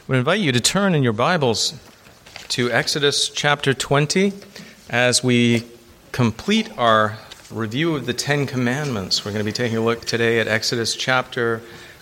I would invite you to turn in your Bibles to Exodus chapter 20 as we complete our review of the Ten Commandments. We're going to be taking a look today at Exodus chapter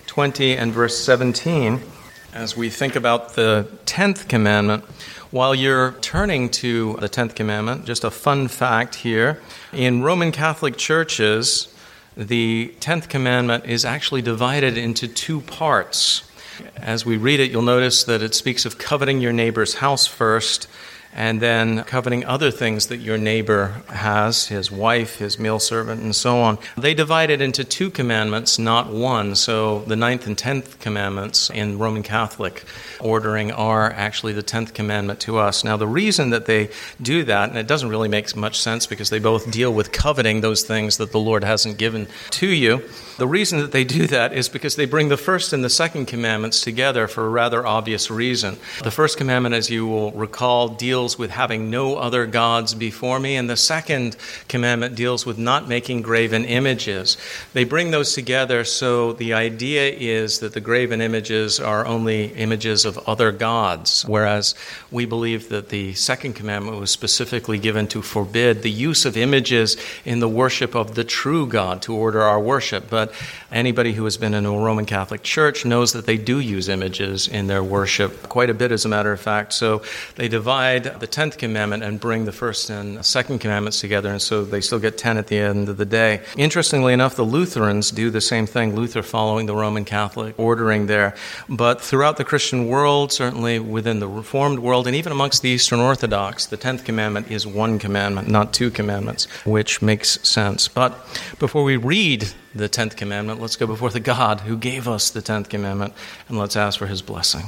20 and verse 17 as we think about the 10th commandment. While you're turning to the 10th commandment, just a fun fact here. In Roman Catholic churches, the 10th commandment is actually divided into two parts. As we read it, you'll notice that it speaks of coveting your neighbor's house first, and then coveting other things that your neighbor has, his wife, his male servant, and so on. They divide it into two commandments, not one. So the 9th and 10th commandments in Roman Catholic ordering are actually the 10th commandment to us. Now, the reason that they do that, and it doesn't really make much sense because they both deal with coveting those things that the Lord hasn't given to you. The reason that they do that is because they bring the first and the second commandments together for a rather obvious reason. The first commandment, as you will recall, deals with having no other gods before me, and the second commandment deals with not making graven images. They bring those together, so the idea is that the graven images are only images of other gods, whereas we believe that the second commandment was specifically given to forbid the use of images in the worship of the true God, to order our worship. But anybody who has been in a Roman Catholic church knows that they do use images in their worship, quite a bit as a matter of fact. So they divide the 10th commandment and bring the first and second commandments together, and so they still get 10 at the end of the day. Interestingly enough, the Lutherans do the same thing, Luther following the Roman Catholic ordering there. But throughout the Christian world, certainly within the Reformed world, and even amongst the Eastern Orthodox, the 10th commandment is one commandment, not two commandments, which makes sense. But before we read the 10th commandment, let's go before the God who gave us the 10th commandment, and let's ask for his blessing.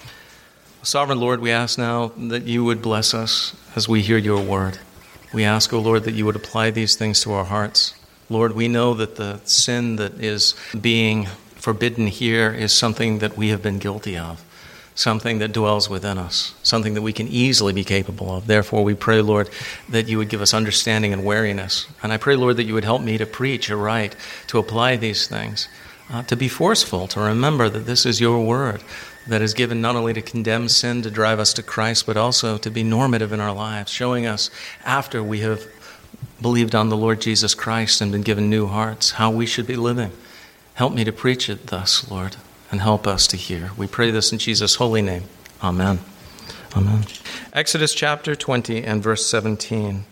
Sovereign Lord, we ask now that you would bless us as we hear your word. We ask, O Lord, that you would apply these things to our hearts. Lord, we know that the sin that is being forbidden here is something that we have been guilty of, something that dwells within us, something that we can easily be capable of. Therefore, we pray, Lord, that you would give us understanding and wariness. And I pray, Lord, that you would help me to preach aright, to apply these things, to be forceful, to remember that this is your word, that is given not only to condemn sin, to drive us to Christ, but also to be normative in our lives, showing us after we have believed on the Lord Jesus Christ and been given new hearts, how we should be living. Help me to preach it thus, Lord, and help us to hear. We pray this in Jesus' holy name. Amen. Amen. Exodus chapter 20 and verse 17.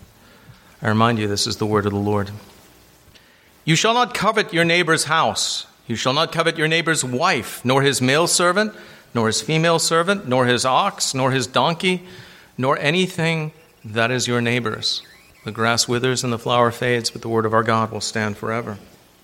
I remind you, this is the word of the Lord. You shall not covet your neighbor's house. You shall not covet your neighbor's wife, nor his male servant, nor his female servant, nor his ox, nor his donkey, nor anything that is your neighbor's. The grass withers and the flower fades, but the word of our God will stand forever.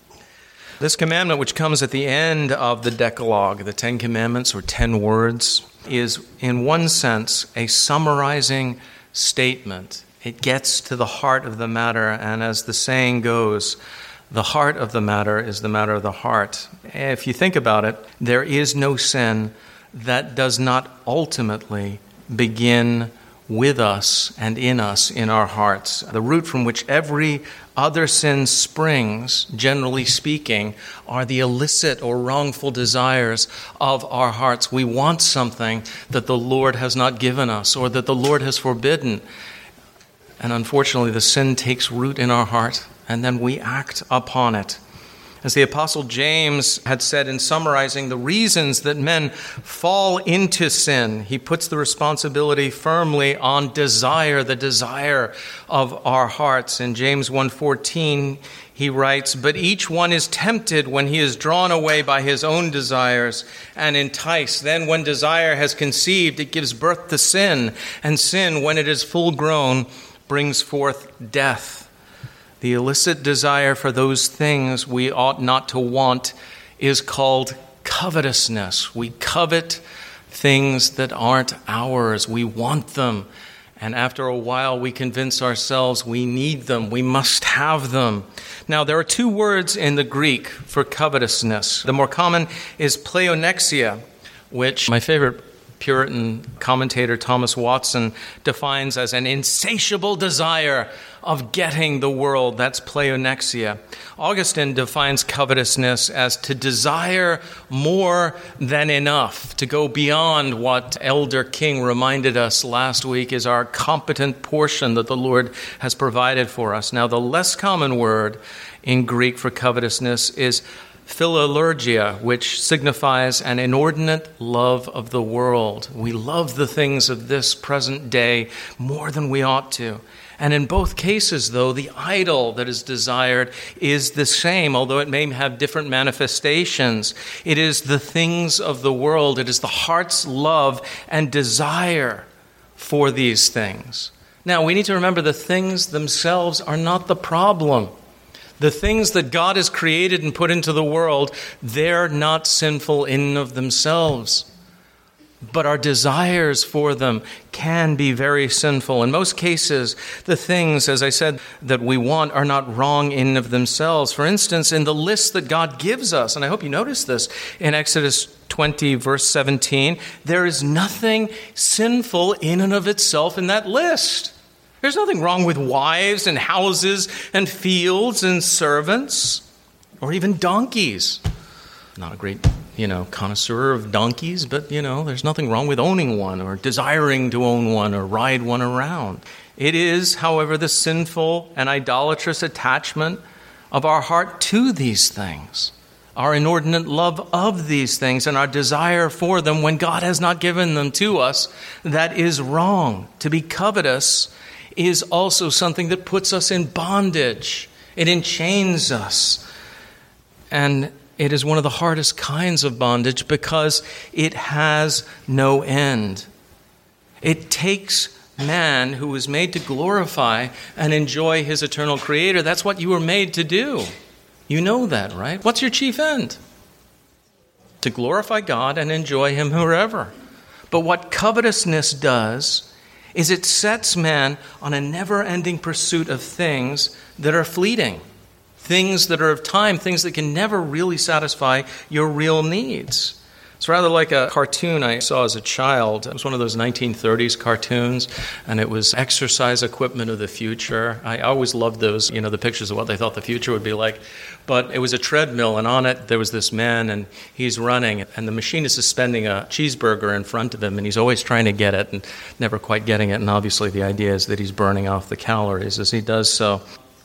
This commandment, which comes at the end of the Decalogue, the 10 Commandments, or 10 words, is in one sense a summarizing statement. It gets to the heart of the matter, and as the saying goes, the heart of the matter is the matter of the heart. If you think about it, there is no sin that does not ultimately begin with us and in us, in our hearts. The root from which every other sin springs, generally speaking, are the illicit or wrongful desires of our hearts. We want something that the Lord has not given us or that the Lord has forbidden. And unfortunately, the sin takes root in our heart, and then we act upon it. As the Apostle James had said in summarizing the reasons that men fall into sin, he puts the responsibility firmly on desire, the desire of our hearts. In James 1:14, he writes, "But each one is tempted when he is drawn away by his own desires and enticed. Then when desire has conceived, it gives birth to sin, and sin, when it is full grown, brings forth death." The illicit desire for those things we ought not to want is called covetousness. We covet things that aren't ours. We want them. And after a while, we convince ourselves we need them. We must have them. Now, there are two words in the Greek for covetousness. The more common is pleonexia, which my favorite Puritan commentator Thomas Watson defines as an insatiable desire of getting the world. That's pleonexia. Augustine defines covetousness as to desire more than enough, to go beyond what Elder King reminded us last week is our competent portion that the Lord has provided for us. Now, the less common word in Greek for covetousness is philolurgia, which signifies an inordinate love of the world. We love the things of this present day more than we ought to. And in both cases, though, the idol that is desired is the same, although it may have different manifestations. It is the things of the world. It is the heart's love and desire for these things. Now, we need to remember the things themselves are not the problem. The things that God has created and put into the world, they're not sinful in and of themselves. But our desires for them can be very sinful. In most cases, the things, as I said, that we want are not wrong in and of themselves. For instance, in the list that God gives us, and I hope you notice this, in Exodus 20, verse 17, there is nothing sinful in and of itself in that list. There's nothing wrong with wives and houses and fields and servants, or even donkeys. Not a great, connoisseur of donkeys, but, there's nothing wrong with owning one or desiring to own one or ride one around. It is, however, the sinful and idolatrous attachment of our heart to these things, our inordinate love of these things and our desire for them when God has not given them to us, that is wrong. To be covetous is also something that puts us in bondage. It enchains us. And it is one of the hardest kinds of bondage because it has no end. It takes man who was made to glorify and enjoy his eternal Creator. That's what you were made to do. You know that, right? What's your chief end? To glorify God and enjoy Him forever. But what covetousness does is it sets man on a never-ending pursuit of things that are fleeting, things that are of time, things that can never really satisfy your real needs. It's rather like a cartoon I saw as a child. It was one of those 1930s cartoons, and it was exercise equipment of the future. I always loved those, the pictures of what they thought the future would be like. But it was a treadmill, and on it there was this man, and he's running, and the machine is suspending a cheeseburger in front of him, and he's always trying to get it and never quite getting it. And obviously the idea is that he's burning off the calories as he does so.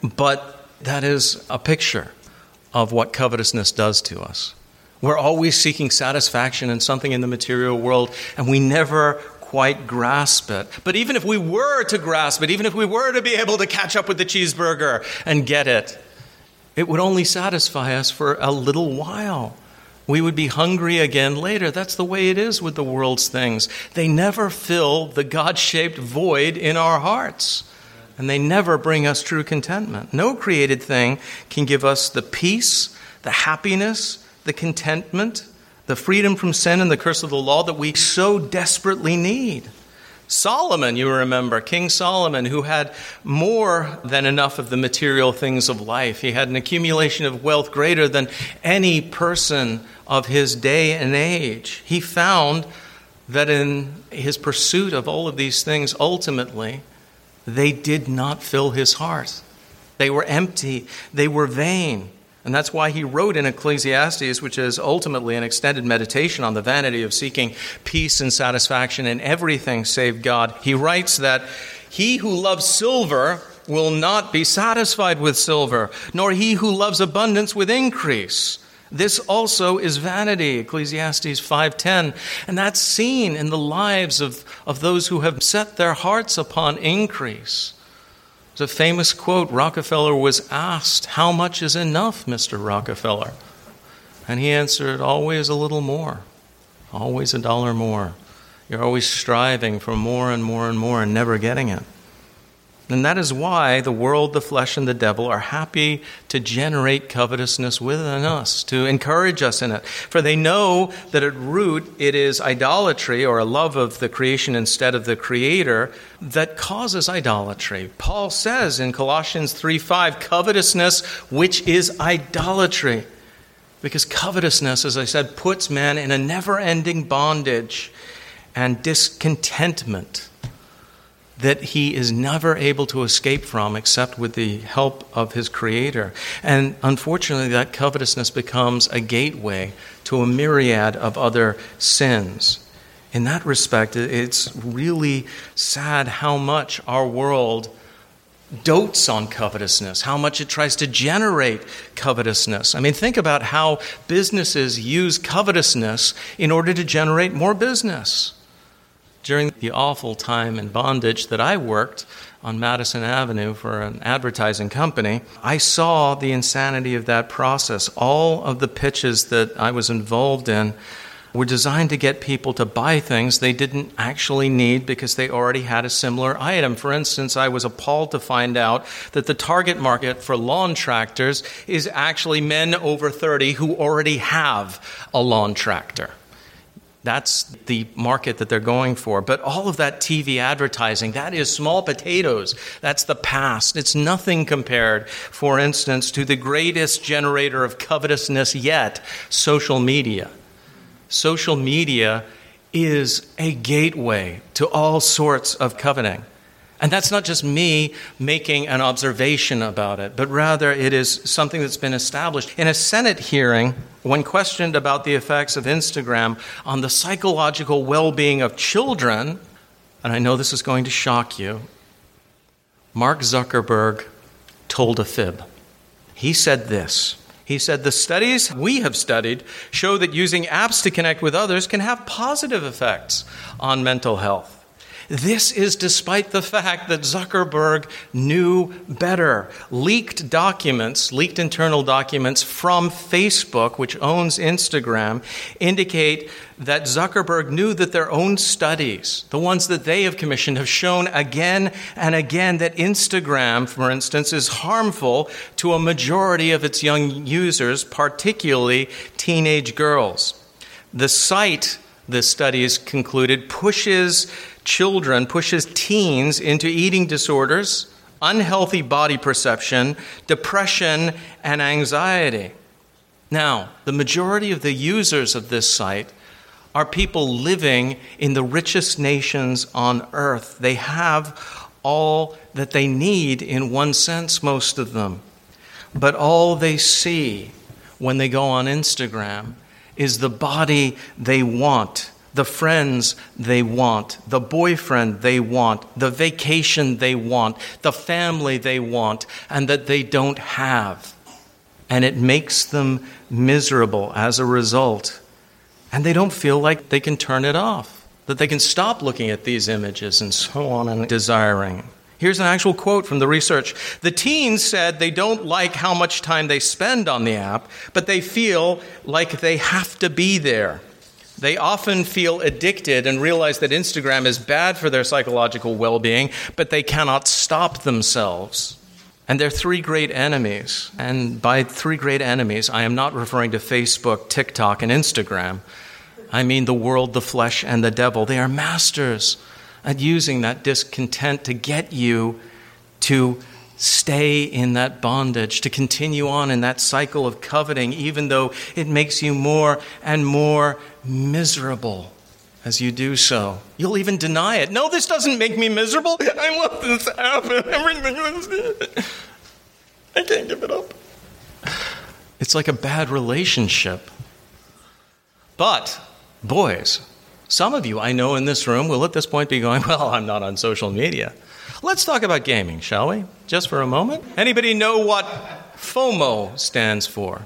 But that is a picture of what covetousness does to us. We're always seeking satisfaction in something in the material world, and we never quite grasp it. But even if we were to grasp it, even if we were to be able to catch up with the cheeseburger and get it, it would only satisfy us for a little while. We would be hungry again later. That's the way it is with the world's things. They never fill the God-shaped void in our hearts, and they never bring us true contentment. No created thing can give us the peace, the happiness, the contentment, the freedom from sin and the curse of the law that we so desperately need. Solomon, you remember, King Solomon, who had more than enough of the material things of life. He had an accumulation of wealth greater than any person of his day and age. He found that in his pursuit of all of these things, ultimately, they did not fill his heart. They were empty. They were vain. And that's why he wrote in Ecclesiastes, which is ultimately an extended meditation on the vanity of seeking peace and satisfaction in everything save God. He writes that he who loves silver will not be satisfied with silver, nor he who loves abundance with increase. This also is vanity, Ecclesiastes 5:10. And that's seen in the lives of those who have set their hearts upon increase. There's a famous quote. Rockefeller was asked, "How much is enough, Mr. Rockefeller?" And he answered, "Always a little more. Always $1 more." You're always striving for more and more and more and never getting it. And that is why the world, the flesh, and the devil are happy to generate covetousness within us, to encourage us in it. For they know that at root it is idolatry, or a love of the creation instead of the Creator, that causes idolatry. Paul says in Colossians 3:5, covetousness, which is idolatry. Because covetousness, as I said, puts man in a never-ending bondage. and discontentment that he is never able to escape from except with the help of his Creator. And unfortunately, that covetousness becomes a gateway to a myriad of other sins. In that respect, it's really sad how much our world dotes on covetousness, how much it tries to generate covetousness. I mean, think about how businesses use covetousness in order to generate more business. During the awful time in bondage that I worked on Madison Avenue for an advertising company, I saw the insanity of that process. All of the pitches that I was involved in were designed to get people to buy things they didn't actually need because they already had a similar item. For instance, I was appalled to find out that the target market for lawn tractors is actually men over 30 who already have a lawn tractor. That's the market that they're going for. But all of that TV advertising, that is small potatoes. That's the past. It's nothing compared, for instance, to the greatest generator of covetousness yet, social media. Social media is a gateway to all sorts of coveting. And that's not just me making an observation about it, but rather it is something that's been established. In a Senate hearing, when questioned about the effects of Instagram on the psychological well-being of children, and I know this is going to shock you, Mark Zuckerberg told a fib. He said this. He said, the studies we have studied show that using apps to connect with others can have positive effects on mental health. This is despite the fact that Zuckerberg knew better. Leaked internal documents from Facebook, which owns Instagram, indicate that Zuckerberg knew that their own studies, the ones that they have commissioned, have shown again and again that Instagram, for instance, is harmful to a majority of its young users, particularly teenage girls. The site, the studies concluded, pushes teens into eating disorders, unhealthy body perception, depression, and anxiety. Now, the majority of the users of this site are people living in the richest nations on earth. They have all that they need in one sense, most of them. But all they see when they go on Instagram is the body they want, the friends they want, the boyfriend they want, the vacation they want, the family they want, and that they don't have. And it makes them miserable as a result. And they don't feel like they can turn it off, that they can stop looking at these images and so on and desiring. Here's an actual quote from the research. The teens said they don't like how much time they spend on the app, but they feel like they have to be there. They often feel addicted and realize that Instagram is bad for their psychological well-being, but they cannot stop themselves. And they're three great enemies. And by three great enemies, I am not referring to Facebook, TikTok, and Instagram. I mean the world, the flesh, and the devil. They are masters at using that discontent to get you to stay in that bondage, to continue on in that cycle of coveting, even though it makes you more and more miserable as you do so. You'll even deny it. No, this doesn't make me miserable. I love this app and everything is it. I can't give it up. It's like a bad relationship. But, boys, some of you I know in this room will at this point be going, well, I'm not on social media. Let's talk about gaming, shall we? Just for a moment. Anybody know what FOMO stands for?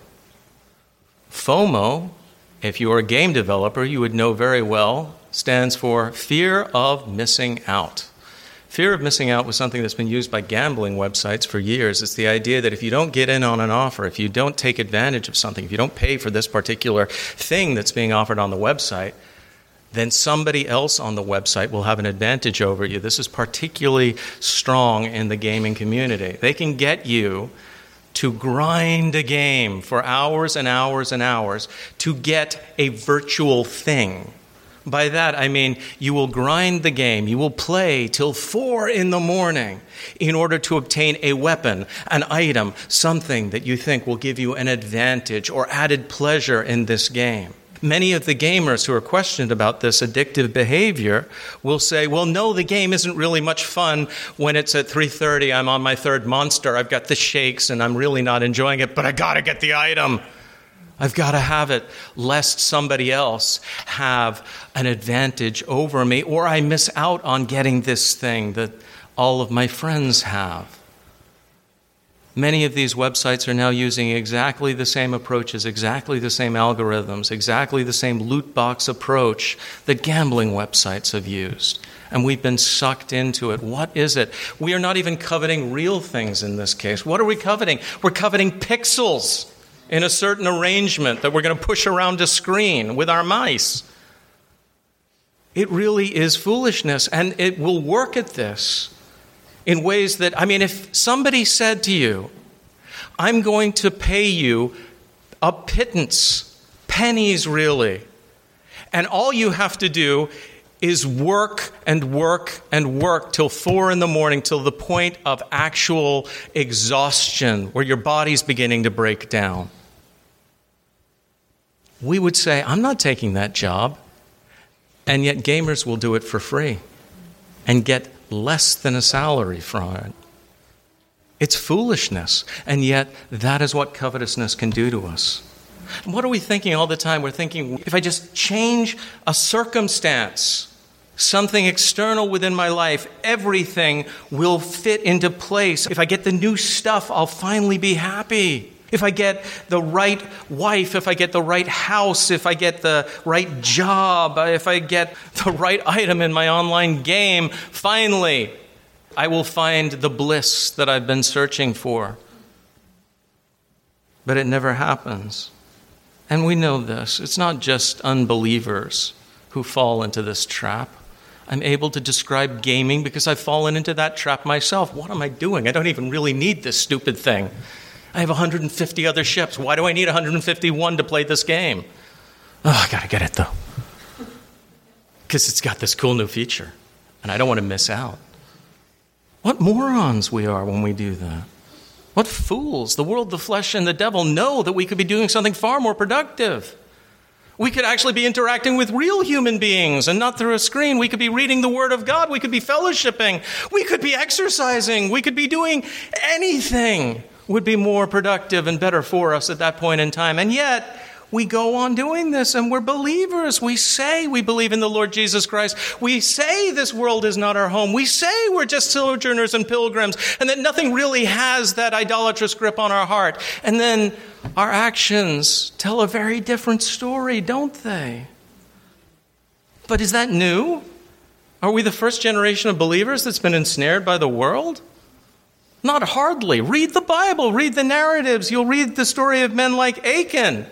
FOMO, if you are a game developer, you would know very well, stands for fear of missing out. Fear of missing out was something that's been used by gambling websites for years. It's the idea that if you don't get in on an offer, if you don't take advantage of something, if you don't pay for this particular thing that's being offered on the website, then somebody else on the website will have an advantage over you. This is particularly strong in the gaming community. They can get you to grind a game for hours and hours and hours to get a virtual thing. By that, I mean you will grind the game, you will play till 4 a.m. in order to obtain a weapon, an item, something that you think will give you an advantage or added pleasure in this game. Many of the gamers who are questioned about this addictive behavior will say, well, no, the game isn't really much fun when it's at 3:30, I'm on my third monster, I've got the shakes, and I'm really not enjoying it, but I got to get the item. I've got to have it, lest somebody else have an advantage over me, or I miss out on getting this thing that all of my friends have. Many of these websites are now using exactly the same approaches, exactly the same algorithms, exactly the same loot box approach that gambling websites have used. And we've been sucked into it. What is it? We are not even coveting real things in this case. What are we coveting? We're coveting pixels in a certain arrangement that we're going to push around a screen with our mice. It really is foolishness, and it will work at this in ways that, if somebody said to you, I'm going to pay you a pittance, pennies really, and all you have to do is work and work and work till 4 a.m, till the point of actual exhaustion, where your body's beginning to break down. We would say, I'm not taking that job. And yet gamers will do it for free and get less than a salary from it. It's foolishness, and yet that is what covetousness can do to us. And what are we thinking all the time? We're thinking, if I just change a circumstance, something external within my life, everything will fit into place. If I get the new stuff, I'll finally be happy. If I get the right wife, if I get the right house, if I get the right job, if I get the right item in my online game, finally, I will find the bliss that I've been searching for. But it never happens. And we know this. It's not just unbelievers who fall into this trap. I'm able to describe gaming because I've fallen into that trap myself. What am I doing? I don't even really need this stupid thing. I have 150 other ships. Why do I need 151 to play this game? Oh, I got to get it, though. Because it's got this cool new feature, and I don't want to miss out. What morons we are when we do that. What fools. The world, the flesh, and the devil know that we could be doing something far more productive. We could actually be interacting with real human beings and not through a screen. We could be reading the Word of God. We could be fellowshipping. We could be exercising. We could be doing anything would be more productive and better for us at that point in time. And yet, we go on doing this, and we're believers. We say we believe in the Lord Jesus Christ. We say this world is not our home. We say we're just sojourners and pilgrims, and that nothing really has that idolatrous grip on our heart. And then our actions tell a very different story, don't they? But is that new? Are we the first generation of believers that's been ensnared by the world? Not hardly. Read the Bible. Read the narratives. You'll read the story of men like Achan,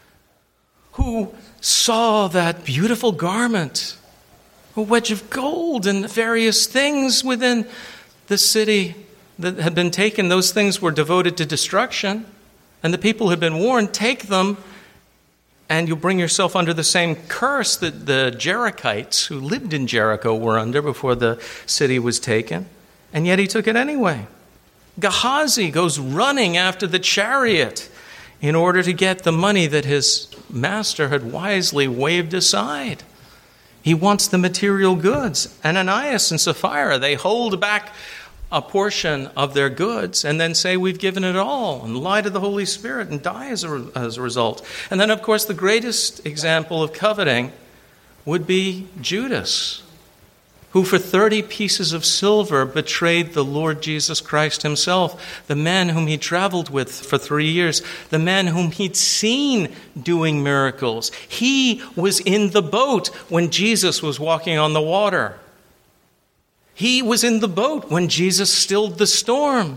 who saw that beautiful garment, a wedge of gold, and various things within the city that had been taken. Those things were devoted to destruction, and the people had been warned, take them, and you'll bring yourself under the same curse that the Jerichites who lived in Jericho were under before the city was taken. And yet he took it anyway. Gehazi goes running after the chariot in order to get the money that his master had wisely waved aside. He wants the material goods. Ananias and Sapphira, they hold back a portion of their goods and then say, we've given it all, and lie to the Holy Spirit and die as a result. And then, of course, the greatest example of coveting would be Judas, who for 30 pieces of silver betrayed the Lord Jesus Christ himself, the man whom he traveled with for 3 years, the man whom he'd seen doing miracles. He was in the boat when Jesus was walking on the water. He was in the boat when Jesus stilled the storm.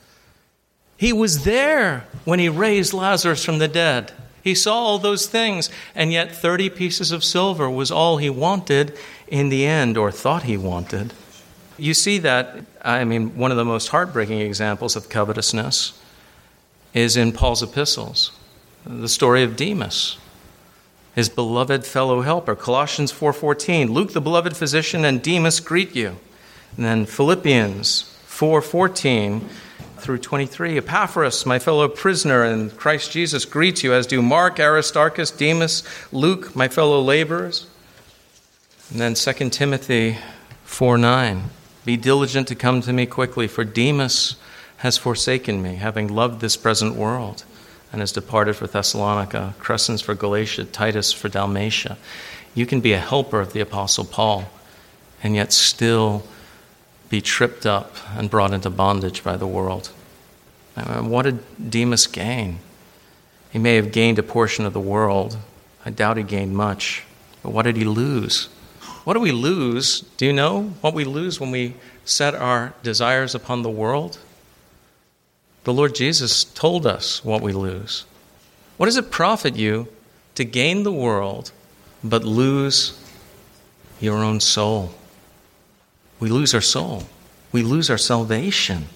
He was there when he raised Lazarus from the dead. He saw all those things, and yet 30 pieces of silver was all he wanted in the end, or thought he wanted. You see that, one of the most heartbreaking examples of covetousness is in Paul's epistles. The story of Demas, his beloved fellow helper. Colossians 4:14, Luke, the beloved physician, and Demas greet you. And then Philippians 4:14 through 23. Epaphras, my fellow prisoner in Christ Jesus, greets you, as do Mark, Aristarchus, Demas, Luke, my fellow laborers. And then 2 Timothy 4:9. Be diligent to come to me quickly, for Demas has forsaken me, having loved this present world, and has departed for Thessalonica, Crescens for Galatia, Titus for Dalmatia. You can be a helper of the Apostle Paul, and yet still be tripped up and brought into bondage by the world. What did Demas gain? He may have gained a portion of the world. I doubt he gained much. But what did he lose? What do we lose? Do you know what we lose when we set our desires upon the world? The Lord Jesus told us what we lose. What does it profit you to gain the world but lose your own soul? We lose our soul. We lose our salvation.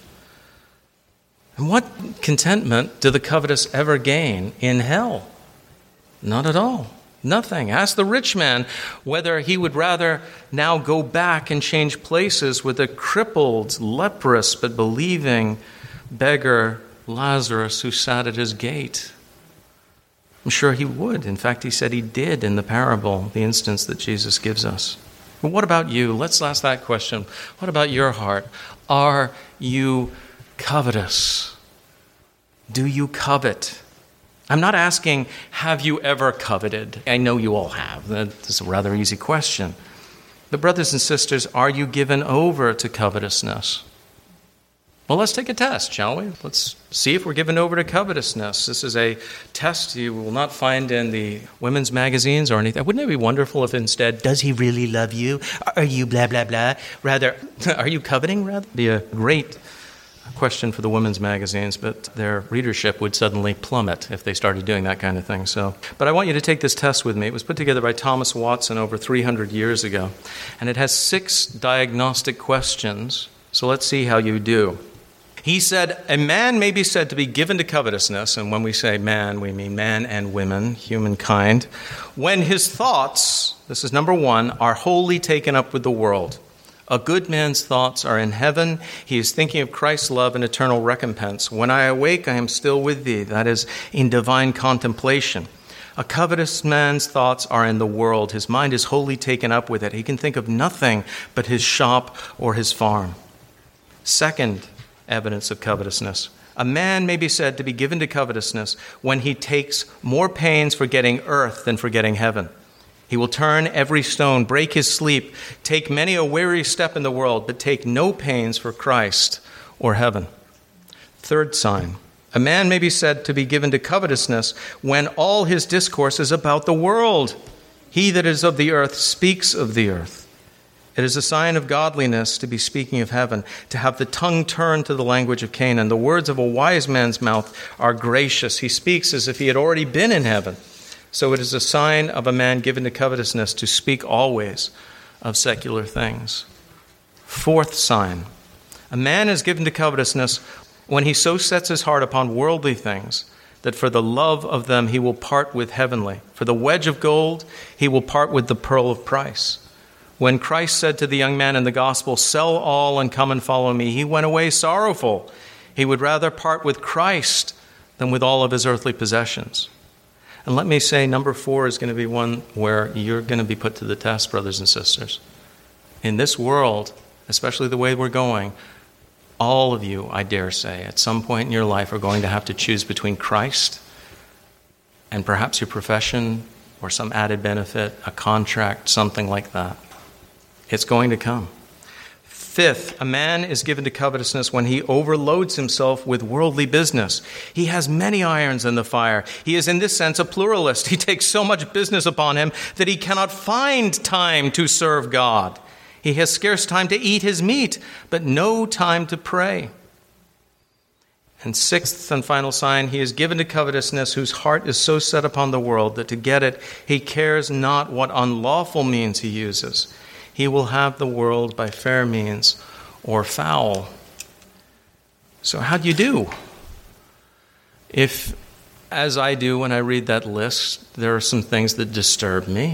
And what contentment do the covetous ever gain in hell? Not at all. Nothing. Ask the rich man whether he would rather now go back and change places with a crippled, leprous, but believing beggar Lazarus who sat at his gate. I'm sure he would. In fact, he said he did in the parable, the instance that Jesus gives us. But what about you? Let's ask that question. What about your heart? Are you covetous? Do you covet? I'm not asking, have you ever coveted? I know you all have. That's a rather easy question. But brothers and sisters, are you given over to covetousness? Well, let's take a test, shall we? Let's see if we're given over to covetousness. This is a test you will not find in the women's magazines or anything. Wouldn't it be wonderful if instead, does he really love you? Are you blah, blah, blah? Rather, are you coveting? Rather, be a great question for the women's magazines, but their readership would suddenly plummet if they started doing that kind of thing. But I want you to take this test with me. It was put together by Thomas Watson over 300 years ago, and it has 6 diagnostic questions. So let's see how you do. He said, a man may be said to be given to covetousness, and when we say man, we mean man and women, humankind, when his thoughts, this is number 1, are wholly taken up with the world. A good man's thoughts are in heaven. He is thinking of Christ's love and eternal recompense. When I awake, I am still with thee. That is, in divine contemplation. A covetous man's thoughts are in the world. His mind is wholly taken up with it. He can think of nothing but his shop or his farm. Second evidence of covetousness. A man may be said to be given to covetousness when he takes more pains for getting earth than for getting heaven. He will turn every stone, break his sleep, take many a weary step in the world, but take no pains for Christ or heaven. Third sign. A man may be said to be given to covetousness when all his discourse is about the world. He that is of the earth speaks of the earth. It is a sign of godliness to be speaking of heaven, to have the tongue turned to the language of Canaan. The words of a wise man's mouth are gracious. He speaks as if he had already been in heaven. So it is a sign of a man given to covetousness to speak always of secular things. Fourth sign. A man is given to covetousness when he so sets his heart upon worldly things that for the love of them he will part with heavenly. For the wedge of gold he will part with the pearl of price. When Christ said to the young man in the gospel, sell all and come and follow me, he went away sorrowful. He would rather part with Christ than with all of his earthly possessions. And let me say, number 4 is going to be one where you're going to be put to the test, brothers and sisters. In this world, especially the way we're going, all of you, I dare say, at some point in your life are going to have to choose between Christ and perhaps your profession or some added benefit, a contract, something like that. It's going to come. Fifth, a man is given to covetousness when he overloads himself with worldly business. He has many irons in the fire. He is in this sense a pluralist. He takes so much business upon him that he cannot find time to serve God. He has scarce time to eat his meat, but no time to pray. And sixth and final sign, he is given to covetousness whose heart is so set upon the world that to get it, he cares not what unlawful means he uses. He will have the world by fair means or foul. So how do you do? If, as I do when I read that list, there are some things that disturb me,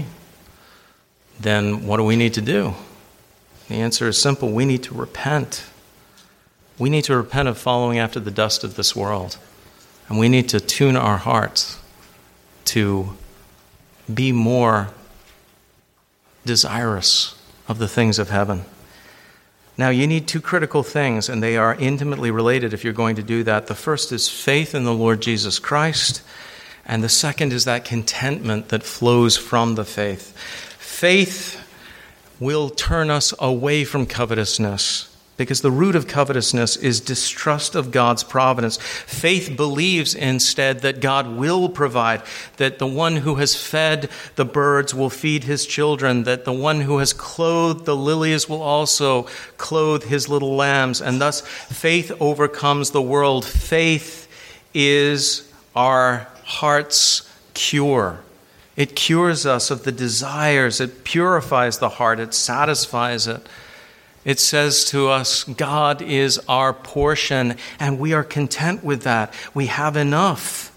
then what do we need to do? The answer is simple. We need to repent. we need to repent of following after the dust of this world. And we need to tune our hearts to be more desirous of the things of heaven. Now, you need two critical things, and they are intimately related if you're going to do that. The first is faith in the Lord Jesus Christ, and the second is that contentment that flows from the faith. Faith will turn us away from covetousness, because the root of covetousness is distrust of God's providence. Faith believes instead that God will provide, that the one who has fed the birds will feed his children, that the one who has clothed the lilies will also clothe his little lambs, and thus faith overcomes the world. Faith is our heart's cure. It cures us of the desires, it purifies the heart, it satisfies it. It says to us, God is our portion, and we are content with that. We have enough.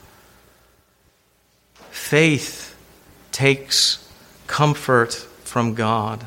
Faith takes comfort from God.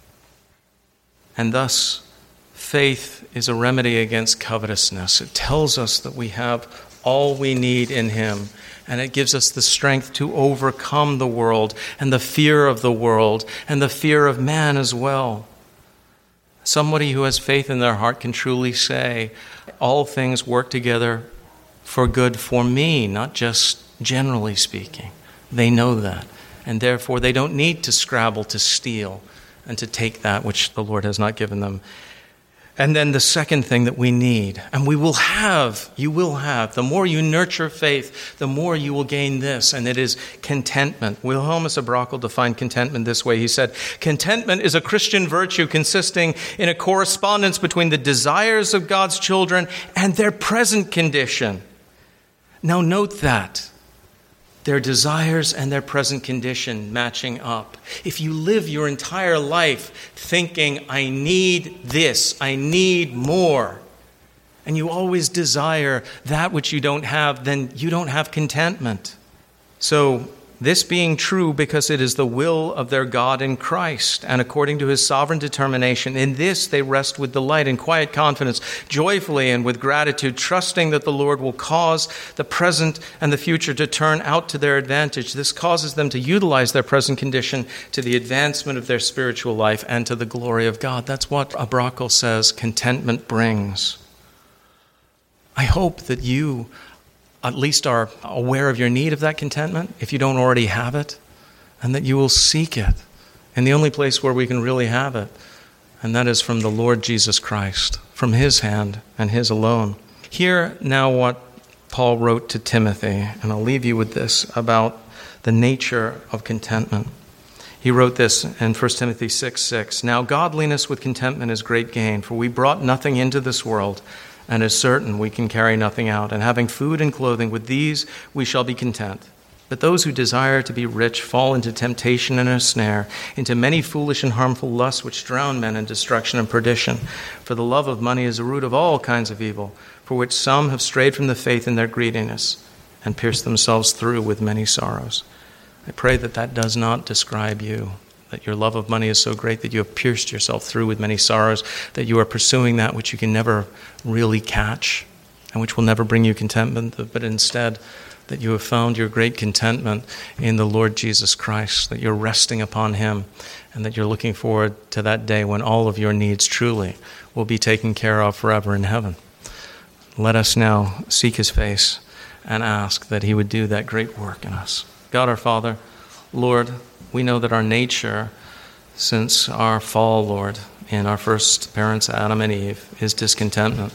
And thus, faith is a remedy against covetousness. It tells us that we have all we need in Him, and it gives us the strength to overcome the world, and the fear of the world, and the fear of man as well. Somebody who has faith in their heart can truly say, all things work together for good for me, not just generally speaking. They know that. And therefore, they don't need to scrabble to steal and to take that which the Lord has not given them. And then the second thing that we need, and you will have, the more you nurture faith, the more you will gain this, and it is contentment. Wilhelmus à Brakel defined contentment this way. He said, contentment is a Christian virtue consisting in a correspondence between the desires of God's children and their present condition. Now note that. Their desires and their present condition matching up. If you live your entire life thinking, I need this, I need more, and you always desire that which you don't have, then you don't have contentment. So, this being true because it is the will of their God in Christ, and according to His sovereign determination, in this they rest with delight and quiet confidence, joyfully and with gratitude, trusting that the Lord will cause the present and the future to turn out to their advantage. This causes them to utilize their present condition to the advancement of their spiritual life and to the glory of God. That's what à Brakel says contentment brings. I hope that you at least are aware of your need of that contentment, if you don't already have it, and that you will seek it in the only place where we can really have it, and that is from the Lord Jesus Christ, from His hand and His alone. Hear now what Paul wrote to Timothy, and I'll leave you with this about the nature of contentment. He wrote this in 1 Timothy 6:6. Now godliness with contentment is great gain, for we brought nothing into this world, and is certain we can carry nothing out. And having food and clothing, with these we shall be content. But those who desire to be rich fall into temptation and a snare, into many foolish and harmful lusts which drown men in destruction and perdition. For the love of money is the root of all kinds of evil, for which some have strayed from the faith in their greediness, and pierced themselves through with many sorrows. I pray that that does not describe you, that your love of money is so great that you have pierced yourself through with many sorrows, that you are pursuing that which you can never really catch and which will never bring you contentment, but instead that you have found your great contentment in the Lord Jesus Christ, that you're resting upon Him, and that you're looking forward to that day when all of your needs truly will be taken care of forever in heaven. Let us now seek His face and ask that He would do that great work in us. God our Father, Lord, we know that our nature, since our fall, Lord, in our first parents, Adam and Eve, is discontentment.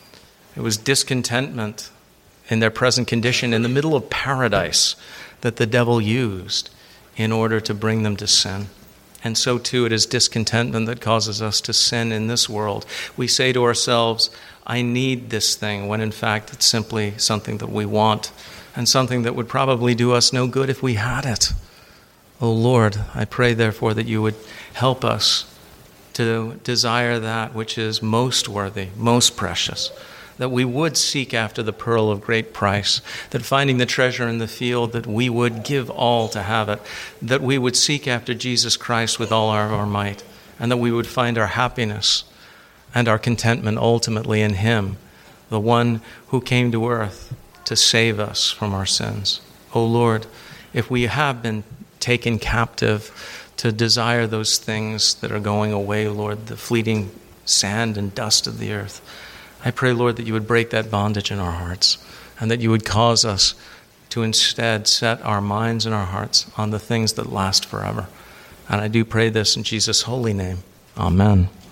It was discontentment in their present condition in the middle of paradise that the devil used in order to bring them to sin. And so too it is discontentment that causes us to sin in this world. We say to ourselves, I need this thing, when in fact it's simply something that we want and something that would probably do us no good if we had it. Oh Lord, I pray therefore that you would help us to desire that which is most worthy, most precious, that we would seek after the pearl of great price, that finding the treasure in the field, that we would give all to have it, that we would seek after Jesus Christ with all our might, and that we would find our happiness and our contentment ultimately in him, the one who came to earth to save us from our sins. O Lord, if we have been taken captive to desire those things that are going away, Lord, the fleeting sand and dust of the earth, I pray, Lord, that you would break that bondage in our hearts and that you would cause us to instead set our minds and our hearts on the things that last forever. And I do pray this in Jesus' holy name. Amen.